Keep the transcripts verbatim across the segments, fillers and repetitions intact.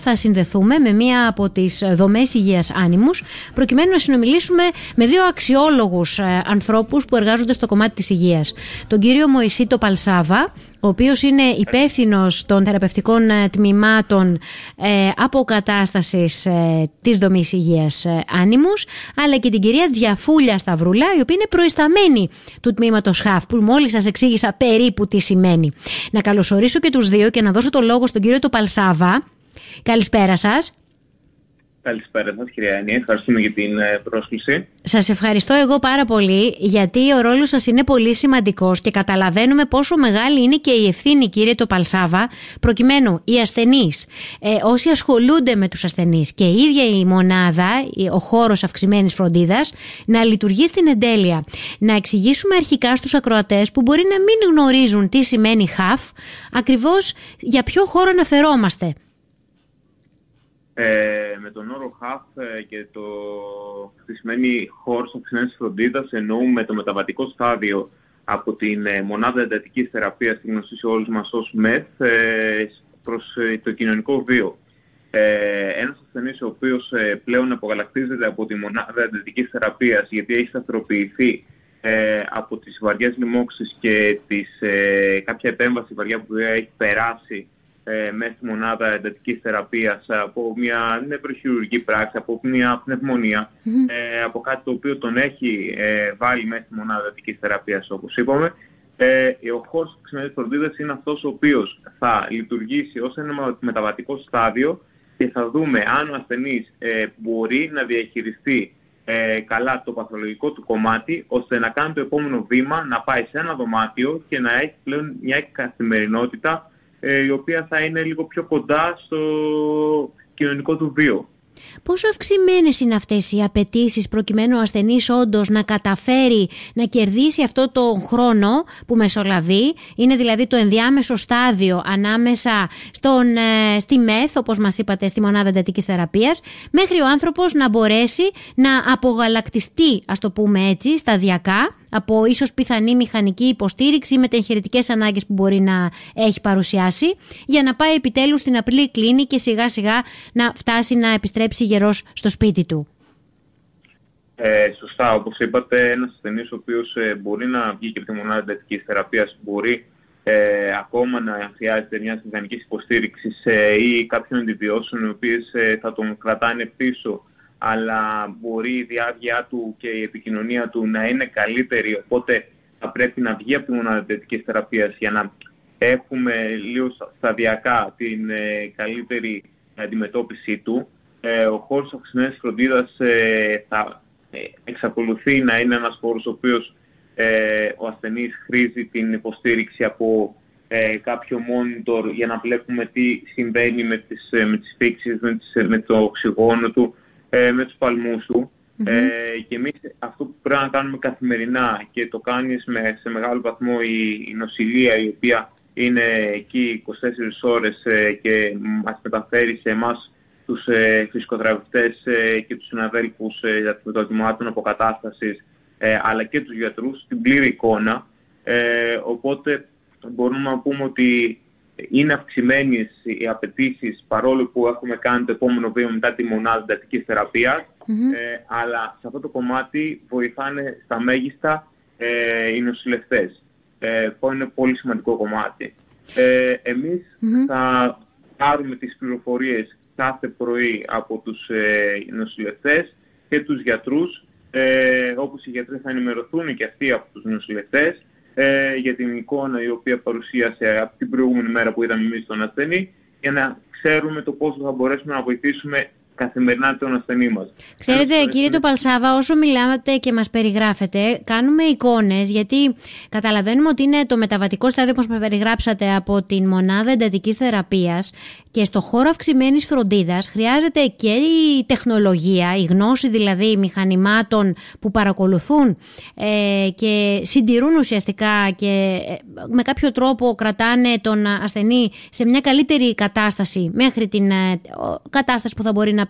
Θα συνδεθούμε με μία από τις δομές υγείας Άνιμους, προκειμένου να συνομιλήσουμε με δύο αξιόλογους ε, ανθρώπους που εργάζονται στο κομμάτι της υγείας. Τον κύριο Μωυσή Παλσάβα, ο οποίος είναι υπεύθυνος των θεραπευτικών ε, τμήματων ε, αποκατάστασης ε, της δομής υγείας ε, Άνιμους, αλλά και την κυρία Τζιαφούλια Σταυρούλα, η οποία είναι προϊσταμένη του τμήματος ΧΑΦ, που μόλις σας εξήγησα περίπου τι σημαίνει. Να καλωσορίσω και τους δύο και να δώσω το λόγο στον κύριο Παλσάβα. Καλησπέρα σας. Καλησπέρα σας, κυρία Έννη. Ευχαριστούμε για την πρόσκληση. Σας ευχαριστώ εγώ πάρα πολύ, γιατί ο ρόλος σας είναι πολύ σημαντικός και καταλαβαίνουμε πόσο μεγάλη είναι και η ευθύνη, κύριε Παλσάβα, προκειμένου οι ασθενείς, ε, όσοι ασχολούνται με τους ασθενείς και η ίδια η μονάδα, ο χώρος αυξημένης φροντίδας, να λειτουργεί στην εντέλεια. Να εξηγήσουμε αρχικά στους ακροατές που μπορεί να μην γνωρίζουν τι σημαίνει ΧΑΦ, ακριβώς για ποιο χώρο αναφερόμαστε. Ε, με τον όρο ΧΑΦ ε, και το τι σημαίνει χώρος αυξημένης φροντίδας, εννοούμε το μεταβατικό στάδιο από την ε, μονάδα εντατικής θεραπείας, τη γνωστή σε όλους μας ως ΜΕΘ, ε, προς ε, το κοινωνικό βίο. Ε, ένας ασθενής ο οποίος ε, πλέον απογαλακτίζεται από τη μονάδα εντατικής θεραπείας, γιατί έχει σταθεροποιηθεί ε, από τις βαριές λοιμώξεις και τις, ε, κάποια επέμβαση βαριά που έχει περάσει Ε, μέσα στη μονάδα εντατικής θεραπείας, από μια νευροχειρουργική πράξη, από μια πνευμονία, mm-hmm. ε, από κάτι το οποίο τον έχει ε, βάλει μέσα στη μονάδα εντατικής θεραπείας, όπως είπαμε. Ε, ο χώρος αυξημένης φροντίδας είναι αυτός ο οποίος θα λειτουργήσει ως ένα μεταβατικό στάδιο και θα δούμε αν ο ασθενής ε, μπορεί να διαχειριστεί ε, καλά το παθολογικό του κομμάτι, ώστε να κάνει το επόμενο βήμα, να πάει σε ένα δωμάτιο και να έχει πλέον μια καθημερινότητα η οποία θα είναι λίγο πιο κοντά στο κοινωνικό του βίο. Πόσο αυξημένες είναι αυτές οι απαιτήσεις προκειμένου ο ασθενής όντως να καταφέρει να κερδίσει αυτό το χρόνο που μεσολαβεί, είναι δηλαδή το ενδιάμεσο στάδιο ανάμεσα στον, στη ΜΕΘ, όπως μας είπατε, στη μονάδα εντατικής θεραπείας, μέχρι ο άνθρωπος να μπορέσει να απογαλακτιστεί, ας το πούμε έτσι, σταδιακά, από ίσως πιθανή μηχανική υποστήριξη ή μεταγχειρητικές ανάγκες που μπορεί να έχει παρουσιάσει, για να πάει επιτέλους στην απλή κλίνη και σιγά σιγά να φτάσει να επιστρέψει γερός στο σπίτι του. Ε, σωστά, όπως είπατε, ένας ασθενής ο οποίος ε, μπορεί να βγει και από τη μονάδα εντατικής θεραπείας, μπορεί ε, ακόμα να χρειάζεται μια μηχανική υποστήριξη ε, ή κάποιων αντιβιώσεων, οι οποίες ε, θα τον κρατάνε πίσω, αλλά μπορεί η διάρκεια του και η επικοινωνία του να είναι καλύτερη, οπότε θα πρέπει να βγει από τη μονάδα εντατικής θεραπείας για να έχουμε λίγο σταδιακά την ε, καλύτερη αντιμετώπιση του. Ε, ο χώρος αυξημένης φροντίδας ε, θα ε, εξακολουθεί να είναι ένας χώρος ο οποίος ε, ο ασθενής χρήζει την υποστήριξη από ε, κάποιο monitor για να βλέπουμε τι συμβαίνει με τις, ε, με τις φύξεις, με, τις, με το οξυγόνο του, ε, με τους παλμούς του. Mm-hmm. Ε, και εμείς αυτό που πρέπει να κάνουμε καθημερινά, και το κάνει με, σε μεγάλο βαθμό η, η νοσηλεία, η οποία είναι εκεί είκοσι τέσσερις ώρες ε, και μας μεταφέρει σε εμάς τους ε, φυσικοθεραπευτές ε, και τους συναδέλφους ε, των τμήματων αποκατάστασης, ε, αλλά και τους γιατρούς, την πλήρη εικόνα. Ε, οπότε μπορούμε να πούμε ότι είναι αυξημένες οι απαιτήσεις, παρόλο που έχουμε κάνει το επόμενο βήμα μετά τη μονάδα εντατικής θεραπείας, mm-hmm. ε, αλλά σε αυτό το κομμάτι βοηθάνε στα μέγιστα ε, οι νοσηλευτές. Ε, που είναι πολύ σημαντικό κομμάτι. Ε, εμείς mm-hmm. θα πάρουμε τις πληροφορίες κάθε πρωί από τους ε, νοσηλευτές και τους γιατρούς, ε, όπως οι γιατροί θα ενημερωθούν και αυτοί από τους νοσηλευτές ε, για την εικόνα η οποία παρουσίασε από την προηγούμενη μέρα που είδαμε εμείς τον ασθενή, για να ξέρουμε το πόσο θα μπορέσουμε να βοηθήσουμε καθημερινά τον ασθενή μας. Ξέρετε, Ένας κύριε Παλσάβα, όσο μιλάτε και μας περιγράφετε, κάνουμε εικόνες, γιατί καταλαβαίνουμε ότι είναι το μεταβατικό στάδιο, όπως μας περιγράψατε, από την μονάδα εντατικής θεραπείας, και στο χώρο αυξημένης φροντίδας χρειάζεται και η τεχνολογία, η γνώση δηλαδή μηχανημάτων που παρακολουθούν ε, και συντηρούν ουσιαστικά και ε, με κάποιο τρόπο κρατάνε τον ασθενή σε μια καλύτερη κατάσταση μέχρι την ε, κατάσταση που θα μπορεί να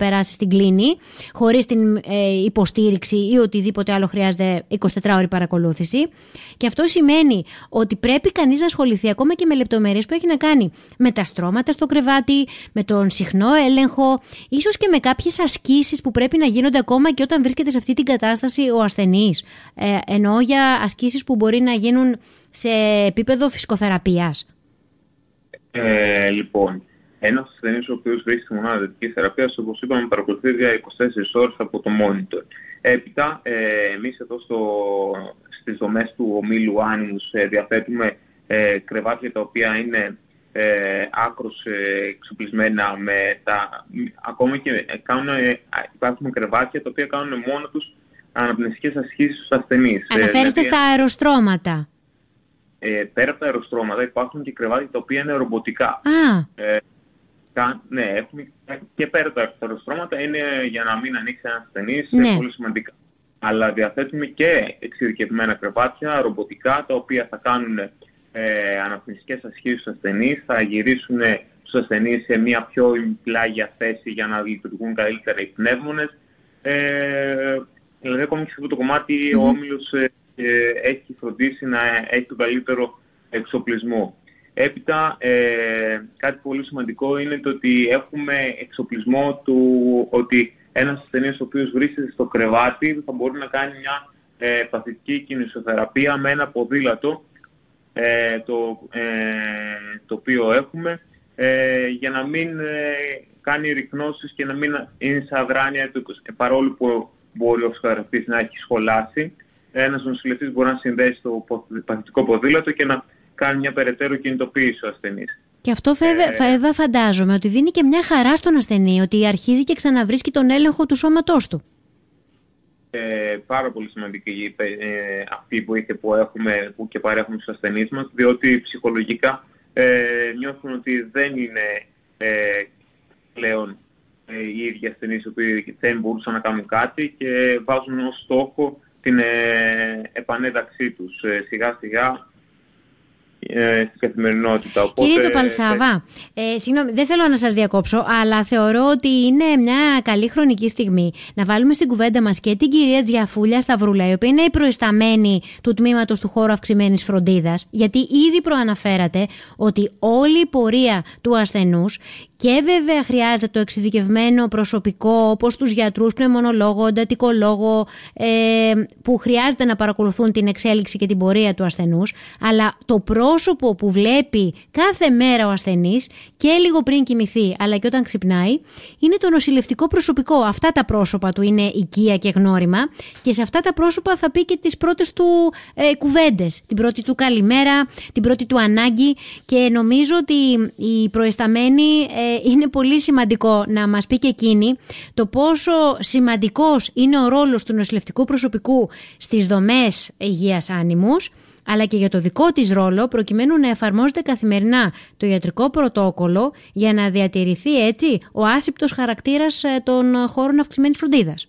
περάσει στην κλίνη, χωρίς την ε, υποστήριξη ή οτιδήποτε άλλο χρειάζεται εικοσιτετράωρη παρακολούθηση. Και αυτό σημαίνει ότι πρέπει κανείς να ασχοληθεί ακόμα και με λεπτομέρειες που έχει να κάνει με τα στρώματα στο κρεβάτι, με τον συχνό έλεγχο, ίσως και με κάποιες ασκήσεις που πρέπει να γίνονται ακόμα και όταν βρίσκεται σε αυτή την κατάσταση ο ασθενής. Ε, εννοώ για ασκήσεις που μπορεί να γίνουν σε επίπεδο φυσικοθεραπείας. Ε, λοιπόν, ένας ασθενής ο οποίος βρίσκεται στη μονάδα εντατικής θεραπείας, όπως είπαμε, παρακολουθεί για είκοσι τέσσερις ώρες από το monitor. Έπειτα, ε, εμείς εδώ στο, στις δομές του ομίλου Άνιμους ε, διαθέτουμε ε, κρεβάτια τα οποία είναι ε, άκρως ε, εξοπλισμένα με τα... Ακόμα και κάνουν, ε, υπάρχουν κρεβάτια τα οποία κάνουν μόνο τους αναπνευστικές ασκήσεις στους ασθενείς. Αναφέρεστε ε, δηλαδή, στα αεροστρώματα. Ε, πέρα από τα αεροστρώματα υπάρχουν και κρεβάτια τα οποία είναι ρομποτικά. Α. Ε, κα, ναι, έχουμε και πέρα από τα αεροστρώματα είναι για να μην ανοίξει ένας ασθενής, ναι. πολύ σημαντικά. Αλλά διαθέτουμε και εξειδικευμένα κρεβάτια ρομποτικά τα οποία θα κάνουν ε, αναπνευστικές ασκήσεις στους ασθενείς, θα γυρίσουν στους ασθενείς σε μια πιο πλάγια θέση για να λειτουργούν καλύτερα οι πνεύμονες. Ε, δηλαδή ακόμη και σε αυτό το κομμάτι mm-hmm. ο Όμιλος ε, έχει φροντίσει να έχει τον καλύτερο εξοπλισμό. Έπειτα, ε, κάτι πολύ σημαντικό είναι το ότι έχουμε εξοπλισμό του ότι ένας ασθενής ο οποίος βρίσκεται στο κρεβάτι θα μπορεί να κάνει μια ε, παθητική κινησιοθεραπεία με ένα ποδήλατο ε, το, ε, το οποίο έχουμε ε, για να μην ε, κάνει ρυκνώσεις και να μην είναι σε αδράνεια του, ε, παρόλο που μπορεί ο θεραπευτής να έχει σχολάσει. Ένας νοσηλευτής μπορεί να συνδέσει το παθητικό ποδήλατο και να κάνει μια περαιτέρω κινητοποίηση ο ασθενής. Και αυτό βέβαια ε, φαντάζομαι ότι δίνει και μια χαρά στον ασθενή, ότι αρχίζει και ξαναβρίσκει τον έλεγχο του σώματός του. Ε, πάρα πολύ σημαντική ε, αυτή η βοήθεια που έχουμε που και παρέχουμε στους ασθενείς μας, διότι ψυχολογικά ε, νιώθουν ότι δεν είναι ε, πλέον ε, οι ίδιοι ασθενείς οι οποίοι δεν μπορούσαν να κάνουν κάτι και βάζουν ως στόχο την ε, επανένταξή τους ε, σιγά σιγά ε, στην καθημερινότητα. Οπότε, κύριε Τσοπαλσάβα, ε, συγγνώμη, δεν θέλω να σας διακόψω, αλλά θεωρώ ότι είναι μια καλή χρονική στιγμή να βάλουμε στην κουβέντα μας και την κυρία Τζιαφούλια Σταυρούλα, η οποία είναι η προϊσταμένη του τμήματος του χώρου αυξημένης φροντίδας, γιατί ήδη προαναφέρατε ότι όλη η πορεία του ασθενούς και βέβαια χρειάζεται το εξειδικευμένο προσωπικό, όπως τους γιατρούς, πνευμονολόγο, εντατικολόγο, ε, που χρειάζεται να παρακολουθούν την εξέλιξη και την πορεία του ασθενούς, αλλά το πρόσωπο που βλέπει κάθε μέρα ο ασθενής και λίγο πριν κοιμηθεί, αλλά και όταν ξυπνάει, είναι το νοσηλευτικό προσωπικό. Αυτά τα πρόσωπα του είναι οικία και γνώριμα και σε αυτά τα πρόσωπα θα πει και τις πρώτες του ε, κουβέντες, την πρώτη του καλημέρα, την πρώτη του ανάγκη, και νομίζω ότι οι προϊσταμένοι ε, είναι πολύ σημαντικό να μας πει και εκείνη το πόσο σημαντικός είναι ο ρόλος του νοσηλευτικού προσωπικού στις δομές υγείας Άνιμους, αλλά και για το δικό της ρόλο προκειμένου να εφαρμόζεται καθημερινά το ιατρικό πρωτόκολλο για να διατηρηθεί έτσι ο άσυπτος χαρακτήρας των χώρων αυξημένης φροντίδας.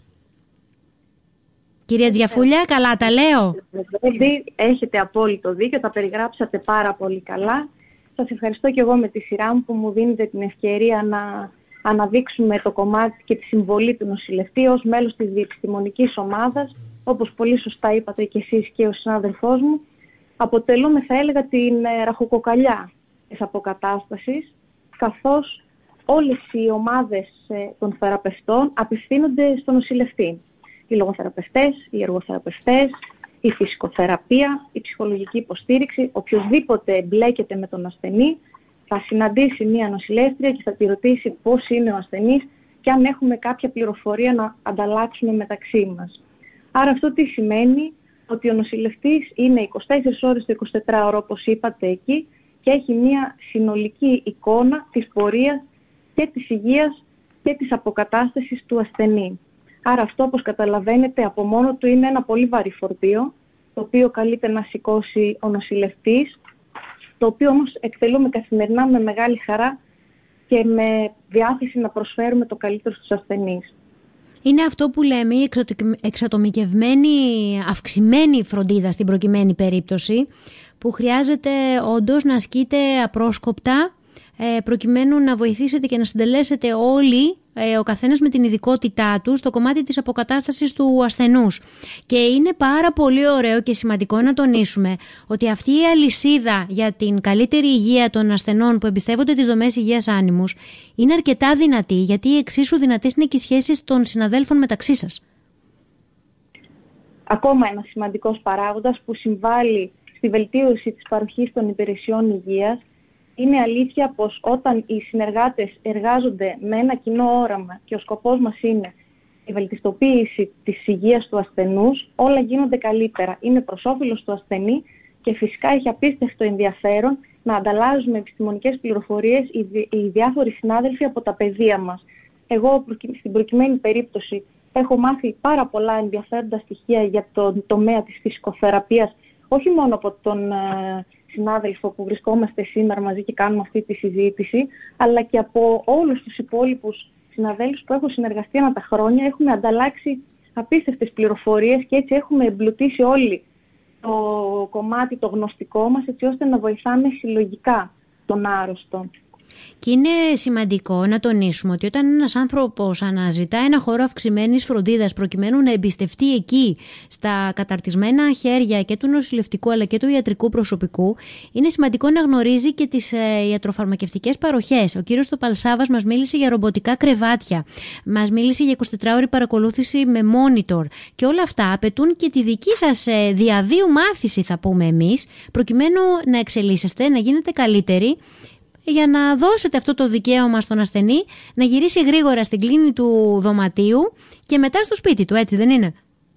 Κυρία Τζιαφούλια, καλά τα λέω? Έχετε απόλυτο δίκιο, τα περιγράψατε πάρα πολύ καλά. Σας ευχαριστώ και εγώ με τη σειρά μου που μου δίνετε την ευκαιρία να αναδείξουμε το κομμάτι και τη συμβολή του νοσηλευτή ως μέλος της διεπιστημονικής ομάδας. Όπως πολύ σωστά είπατε και εσείς και ο συνάδελφός μου, αποτελούμε, θα έλεγα, την ραχοκοκαλιά της αποκατάστασης, καθώς όλες οι ομάδες των θεραπευτών απευθύνονται στον νοσηλευτή. Οι λογοθεραπευτές, οι εργοθεραπευτές, η φυσικοθεραπεία, η ψυχολογική υποστήριξη, οποιοδήποτε εμπλέκεται με τον ασθενή θα συναντήσει μία νοσηλεύτρια και θα τη ρωτήσει πώς είναι ο ασθενής και αν έχουμε κάποια πληροφορία να ανταλλάξουμε μεταξύ μας. Άρα αυτό τι σημαίνει? Ότι ο νοσηλευτής είναι είκοσι τέσσερις ώρες το εικοσιτετράωρο, όπως είπατε εκεί, και έχει μία συνολική εικόνα της πορείας και της υγείας και της αποκατάστασης του ασθενή. Άρα αυτό, όπως καταλαβαίνετε, από μόνο του είναι ένα πολύ βαρύ φορτίο, το οποίο καλείται να σηκώσει ο νοσηλευτής, το οποίο όμως εκτελούμε καθημερινά με μεγάλη χαρά και με διάθεση να προσφέρουμε το καλύτερο στους ασθενείς. Είναι αυτό που λέμε η εξατομικευμένη, αυξημένη φροντίδα στην προκειμένη περίπτωση, που χρειάζεται όντως να ασκείτε απρόσκοπτα, προκειμένου να βοηθήσετε και να συντελέσετε όλοι ε, ο καθένας με την ειδικότητά του στο κομμάτι της αποκατάστασης του ασθενούς. Και είναι πάρα πολύ ωραίο και σημαντικό να τονίσουμε ότι αυτή η αλυσίδα για την καλύτερη υγεία των ασθενών που εμπιστεύονται τις δομές υγείας Άνιμους είναι αρκετά δυνατή, γιατί εξίσου δυνατές είναι και οι σχέσεις των συναδέλφων μεταξύ σας. Ακόμα ένας σημαντικός παράγοντας που συμβάλλει στη βελτίωση της παροχής των υπηρεσιών υγείας είναι αλήθεια πως όταν οι συνεργάτες εργάζονται με ένα κοινό όραμα και ο σκοπός μας είναι η βελτιστοποίηση της υγείας του ασθενούς, όλα γίνονται καλύτερα. Είναι προς όφελος του ασθενή και φυσικά έχει απίστευτο ενδιαφέρον να ανταλλάζουμε επιστημονικές πληροφορίες οι διάφοροι συνάδελφοι από τα πεδία μας. Εγώ στην προκειμένη περίπτωση έχω μάθει πάρα πολλά ενδιαφέροντα στοιχεία για τον τομέα της φυσικοθεραπείας, όχι μόνο από τον ε, συνάδελφο που βρισκόμαστε σήμερα μαζί και κάνουμε αυτή τη συζήτηση, αλλά και από όλους τους υπόλοιπους συναδέλφους που έχω συνεργαστεί ανά τα χρόνια. Έχουμε ανταλλάξει απίστευτες πληροφορίες και έτσι έχουμε εμπλουτίσει όλοι το κομμάτι, το γνωστικό μας, έτσι ώστε να βοηθάμε συλλογικά τον άρρωστο. Και είναι σημαντικό να τονίσουμε ότι όταν ένας άνθρωπος αναζητά ένα χώρο αυξημένης φροντίδας προκειμένου να εμπιστευτεί εκεί στα καταρτισμένα χέρια και του νοσηλευτικού αλλά και του ιατρικού προσωπικού, είναι σημαντικό να γνωρίζει και τις ε, ιατροφαρμακευτικές παροχές. Ο κύριος Τοπαλσάβας μας μίλησε για ρομποτικά κρεβάτια, μας μίλησε για εικοσιτετράωρη παρακολούθηση με monitor, και όλα αυτά απαιτούν και τη δική σας ε, διαβίου μάθηση, θα πούμε εμείς, προκειμένου να εξελίσσεστε, να γίνετε καλύτεροι, για να δώσετε αυτό το δικαίωμα στον ασθενή να γυρίσει γρήγορα στην κλίνη του δωματίου και μετά στο σπίτι του, έτσι δεν είναι?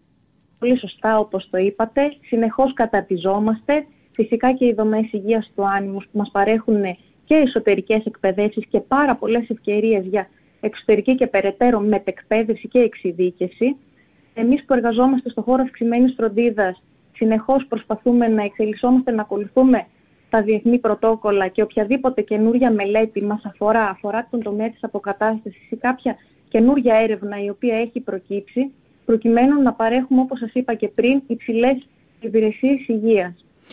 Πολύ σωστά, όπως το είπατε. Συνεχώς καταρτιζόμαστε. Φυσικά και οι δομές υγείας του Άνιμους που μας παρέχουν και εσωτερικές εκπαιδεύσεις και πάρα πολλές ευκαιρίες για εξωτερική και περαιτέρω μετεκπαίδευση και εξειδίκευση. Εμείς που εργαζόμαστε στον χώρο αυξημένης φροντίδας συνεχώς προσπαθούμε να εξελισσόμαστε, να ακολουθούμε τα διεθνή πρωτόκολλα και οποιαδήποτε καινούρια μελέτη μας αφορά, αφορά τον τομέα της αποκατάστασης ή κάποια καινούρια έρευνα η οποία έχει προκύψει, προκειμένου να παρέχουμε, όπως σας είπα και πριν, υψηλές υπηρεσίες υγείας.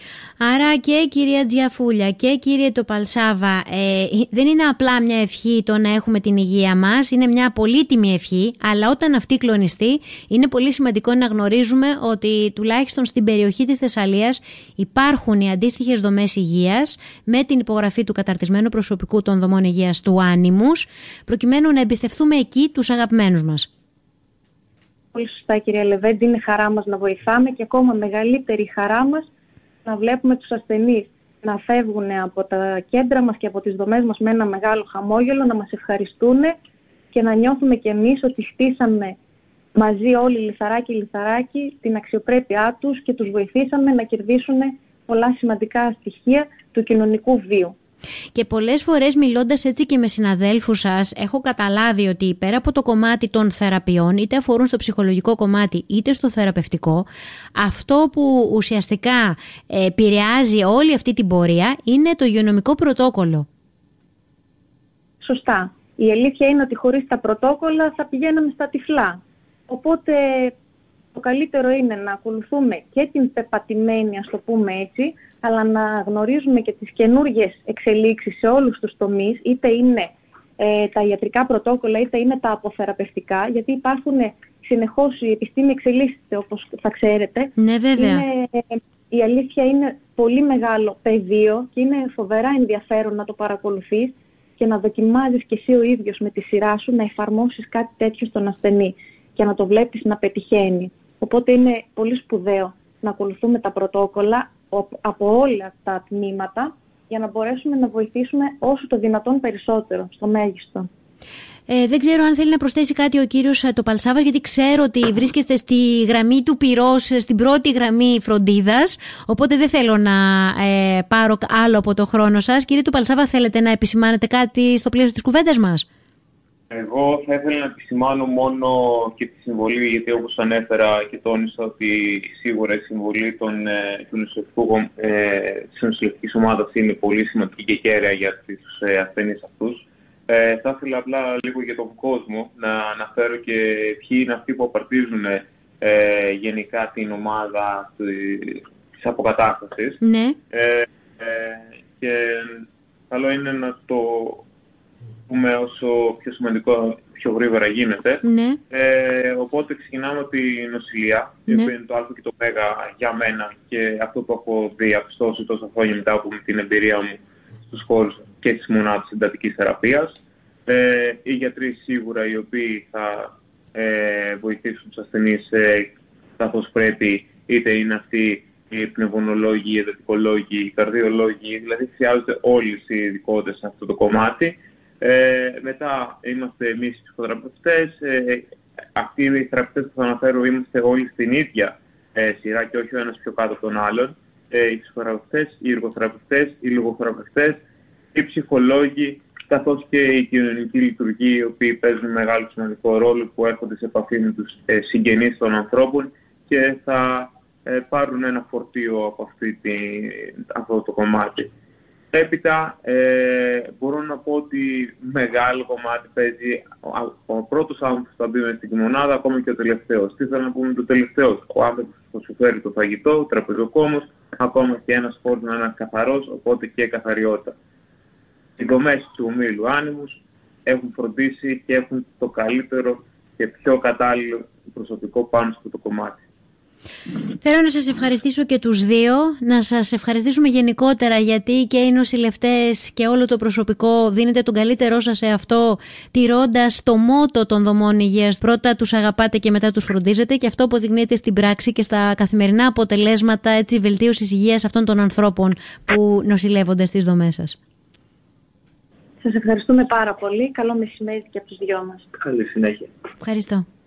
Άρα και κυρία Τζιαφούλια και κύριε Τοπαλσάβα, ε, δεν είναι απλά μια ευχή το να έχουμε την υγεία μας, είναι μια πολύτιμη ευχή, αλλά όταν αυτή κλονιστεί είναι πολύ σημαντικό να γνωρίζουμε ότι τουλάχιστον στην περιοχή της Θεσσαλίας υπάρχουν οι αντίστοιχες δομές υγείας με την υπογραφή του καταρτισμένου προσωπικού των δομών υγείας του Άνιμους, προκειμένου να εμπιστευτούμε εκεί τους αγαπημένους μας. Πολύ σωστά, κυρία Λεβέντη, είναι χαρά μας να βοηθάμε και ακόμα μεγαλύτερη χαρά μας να βλέπουμε τους ασθενείς να φεύγουν από τα κέντρα μας και από τις δομές μας με ένα μεγάλο χαμόγελο, να μας ευχαριστούν και να νιώθουμε κι εμείς ότι χτίσαμε μαζί όλοι λιθαράκι λιθαράκι την αξιοπρέπειά τους και τους βοηθήσαμε να κερδίσουν πολλά σημαντικά στοιχεία του κοινωνικού βίου. Και πολλές φορές μιλώντας έτσι και με συναδέλφους σας, έχω καταλάβει ότι πέρα από το κομμάτι των θεραπείων, είτε αφορούν στο ψυχολογικό κομμάτι είτε στο θεραπευτικό, αυτό που ουσιαστικά επηρεάζει όλη αυτή την πορεία είναι το υγειονομικό πρωτόκολλο. Σωστά. Η αλήθεια είναι ότι χωρίς τα πρωτόκολλα θα πηγαίναμε στα τυφλά. Οπότε το καλύτερο είναι να ακολουθούμε και την πεπατημένη, ας το πούμε έτσι, αλλά να γνωρίζουμε και τις καινούργιες εξελίξεις σε όλους τους τομείς, είτε είναι ε, τα ιατρικά πρωτόκολλα, είτε είναι τα αποθεραπευτικά, γιατί υπάρχουν συνεχώς, η επιστήμη εξελίσσεται, όπως θα ξέρετε. Ναι, βέβαια. Είναι, ε, η αλήθεια είναι πολύ μεγάλο πεδίο και είναι φοβερά ενδιαφέρον να το παρακολουθείς και να δοκιμάζεις και εσύ ο ίδιος με τη σειρά σου να εφαρμόσεις κάτι τέτοιο στον ασθενή και να το βλέπεις να πετυχαίνει. Οπότε είναι πολύ σπουδαίο να ακολουθούμε τα πρωτόκολλα από όλα τα τμήματα για να μπορέσουμε να βοηθήσουμε όσο το δυνατόν περισσότερο, στο μέγιστο. Ε, δεν ξέρω αν θέλει να προσθέσει κάτι ο κύριος Τοπαλσάβας, γιατί ξέρω ότι βρίσκεστε στη γραμμή του πυρός, στην πρώτη γραμμή φροντίδας, οπότε δεν θέλω να ε, πάρω άλλο από το χρόνο σας. Κύριε Τοπαλσάβα, θέλετε να επισημάνετε κάτι στο πλαίσιο της κουβέντας μας? Εγώ θα ήθελα να επισημάνω μόνο και τη συμβολή, γιατί όπως ανέφερα και τόνισα ότι σίγουρα η συμβολή των, ε, του νοσηλευτικού, ε, της νοσηλευτικής ομάδας είναι πολύ σημαντική και κέραια για τους ε, ασθενείς αυτούς. Ε, θα ήθελα απλά λίγο για τον κόσμο να αναφέρω και ποιοι είναι αυτοί που απαρτίζουν ε, γενικά την ομάδα της αποκατάστασης. Ναι. Ε, ε, και καλό είναι να το πούμε όσο πιο σημαντικό, πιο γρήγορα γίνεται. Ναι. Ε, οπότε ξεκινάμε από τη νοσηλεία, Ναι. που είναι το α και το ω για μένα και αυτό που έχω διαπιστώσει τόσα χρόνια μετά από την εμπειρία μου στους χώρους και στις μονάδες εντατικής θεραπείας. Ε, οι γιατροί σίγουρα οι οποίοι θα ε, βοηθήσουν τους ασθενείς ε, καθώς πρέπει, είτε είναι αυτοί οι πνευμονολόγοι, οι εντατικολόγοι, οι καρδιολόγοι, δηλαδή χρειάζονται όλες οι ειδικότητες σε αυτό το κομμάτι. Ε, μετά είμαστε εμείς οι ψυχοθεραπευτές. Ε, αυτοί οι θεραπευτές που θα αναφέρω είμαστε όλοι στην ίδια ε, σειρά και όχι ο ένας πιο κάτω από τον άλλον. Ε, οι ψυχοθεραπευτές, οι εργοθεραπευτές, οι λογοθεραπευτές, οι ψυχολόγοι, καθώς και οι κοινωνικοί λειτουργοί, οι οποίοι παίζουν μεγάλο σημαντικό ρόλο, που έρχονται σε επαφή με τους ε, συγγενείς των ανθρώπων και θα ε, πάρουν ένα φορτίο από αυτή τη, αυτό το κομμάτι. Έπειτα ε, μπορώ να πω ότι μεγάλο κομμάτι παίζει ο, ο πρώτος άνθρωπος που θα μπει μες στην μονάδα, ακόμα και ο τελευταίος. Τι θέλω να πούμε το τελευταίο? Ο άνθρωπος που θα σου φέρει το φαγητό, ο τραπεζοκόμος, ακόμα και ένας χώρος να είναι καθαρός, οπότε και καθαριότητα. Οι δομές του ομίλου Άνιμους έχουν φροντίσει και έχουν το καλύτερο και πιο κατάλληλο προσωπικό πάνω σε αυτό το κομμάτι. Θέλω να σας ευχαριστήσω και τους δύο, να σας ευχαριστήσουμε γενικότερα, γιατί και οι νοσηλευτές και όλο το προσωπικό δίνετε τον καλύτερό σας σε αυτό, τηρώντας το μότο των δομών υγείας. Πρώτα τους αγαπάτε και μετά τους φροντίζετε, και αυτό αποδεικνύεται στην πράξη και στα καθημερινά αποτελέσματα έτσι, βελτίωσης υγείας αυτών των ανθρώπων που νοσηλεύονται στις δομές σας. Σας ευχαριστούμε πάρα πολύ. Καλό μεσημέρι και από τους δυο μας. Καλή συνέχεια. Ευχαριστώ.